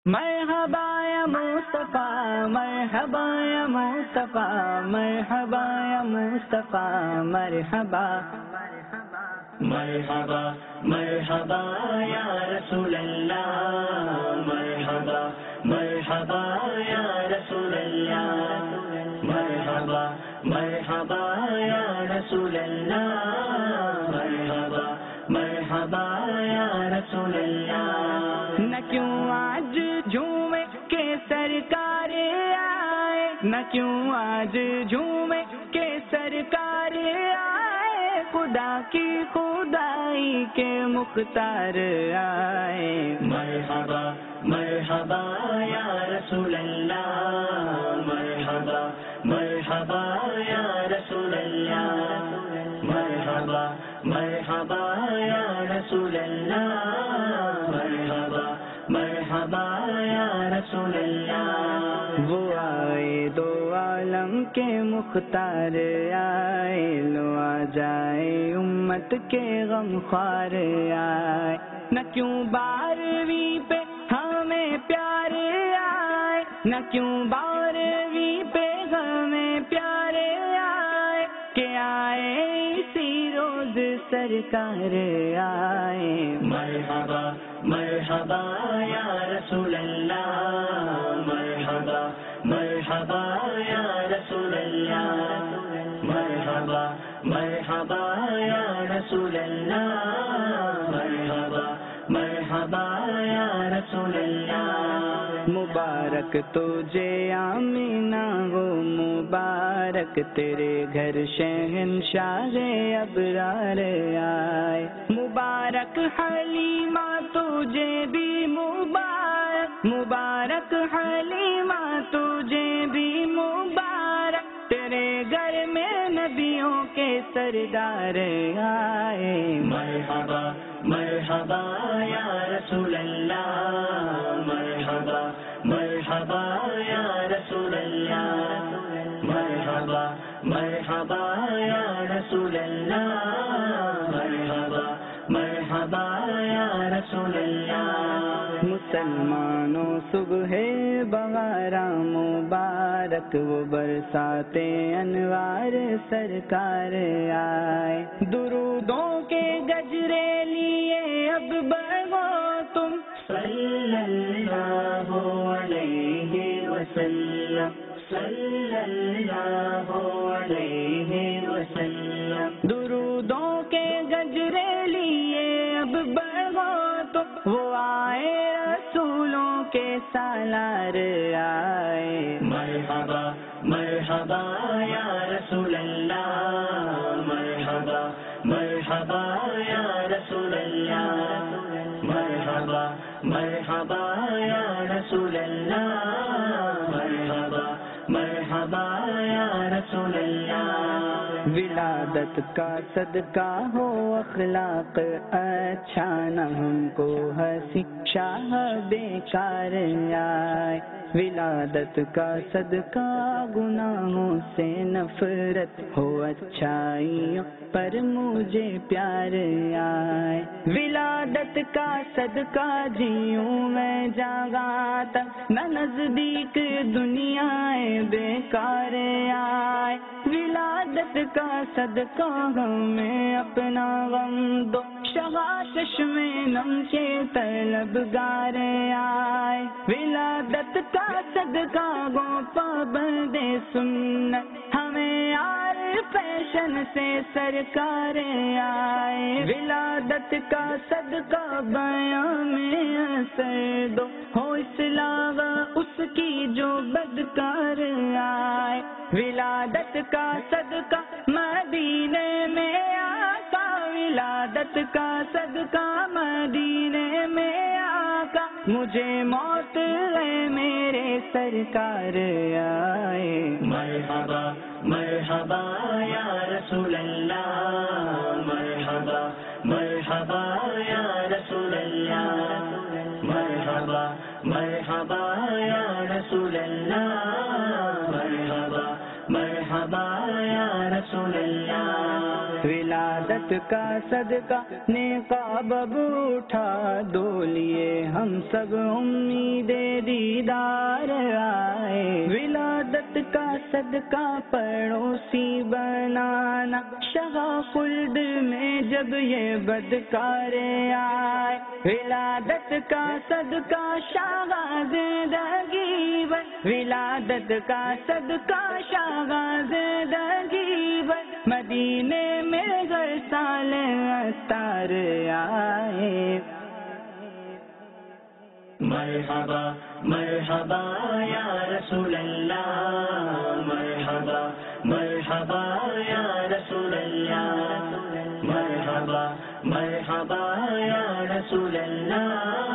مرحبا یا مصطفیٰ مرحبا یا مصطفیٰ مرحبا یا مصطفیٰ مرحبا مرحبا مرحبا یا رسول اللہ مرحبا مرحبا یا رسول اللہ مرحبا مرحبا یا رسول اللہ مرحبا مرحبا یا رسول اللہ۔ نہ کیوں آج جھومے کہ سرکار آئے، نہ کیوں آج جھومے کہ سرکار آئے، خدا کی خدائی کے مختار آئے۔ مرحبا مرحبا یا رسول اللہ مرحبا مرحبا یا رسول اللہ مرحبا مرحبا یا رسول اللہ مرحبا مرحبا یا رسول اللہ۔ وہ آئے دو عالم کے مختار آئے، لو آ جائے امت کے غم خوار آئے۔ نہ کیوں 12ویں پہ ہمیں پیار آئے، نہ کیوں 12ویں پہ ہمیں پیار آئے، کہ آئے اسی روز سرکار آئے۔ مرحبا مرحبا یا رسول اللہ مرحبا مرحبا یا رسول اللہ مرحبا مرحبا یا رسول اللہ مرحبا مرحبا یا رسول اللہ۔ مبارک تجھے آمینہ ہو مبارک تیرے گھر شہنشاہ ابرار آئے۔ مبارک حلیمہ تجھے بھی مبارک، مبارک حلیمہ تجھے بھی مبارک، تیرے گھر میں نبیوں کے سردار آئے۔ مرحبا مرحبا یا رسول اللہ مرحبا مرحبا یا رسول اللہ مرحبا مرحبا یا رسول اللہ مرحبا مرحبا یا رسول اللہ۔ مسلمانوں صبح بہارا مبارک، وہ برساتے انوار سرکار آئے۔ درودوں کے گجرے لیے اب بڑھو تم صلی اللہ علیہ وسلم صلی اللہ علیہ وسلم۔ درودوں کے گجرے لیے اب بڑھو تم، وہ آئے رسولوں کے سالار آئے۔ مرحبا مرحبا یا رسول اللہ مرحبا مرحبا یا رسول اللہ مرحبا مرحبا یا رسول اللہ مرحبا مرحبا یا رسول اللہ۔ ولادت کا صدقہ ہو اخلاق اچھا، نہ ہم کو ہنسی شاہ بیکار آئے۔ ولادت کا صدقہ گناہوں سے نفرت ہو، اچھائیوں پر مجھے پیار آئے۔ ولادت کا صدقہ جیوں میں جاگاتا، نہ نزدیک دنیا بیکار آئے۔ ولادت کا صدقہ ہمیں اپنا غم دو، شغاشش میں نم کے طلبگار آئے۔ ولادت کا صدقہ گو پابند سنت، ہمیں یار فیشن سے سرکار آئے۔ ولادت کا صدقہ بیان میں اثر دو، ہو اصلاح اس کی جو بدکار آئے۔ ولادت کا صدقہ مدینے میں آقا، ولادت کا صدقہ مدینے میں آقا، مجھے موت ہے میرے سرکار آئے۔ مرحبا مرحبا یا رسول اللہ مرحبا مرحبا یا رسول اللہ مرحبا مرحبا یا رسول اللہ مرحبا مرحبا یا رسول اللہ۔ ولادت کا صدقہ نقاب اب اٹھا دو لیے ہم سب امید صدقہ پڑوسی بنانا، شاہ خلد میں جب یہ بدکارے آئے، ولادت کا صدقہ شاہ زندگی بھر، ولادت کا صدقہ شاہ زندگی بھر، مدینے میں ہر سال اتار آئے۔ مرحبا مرحبا یا رسول اللہ، مرحبا مرحبا یا رسول اللہ، مرحبا مرحبا یا رسول اللہ،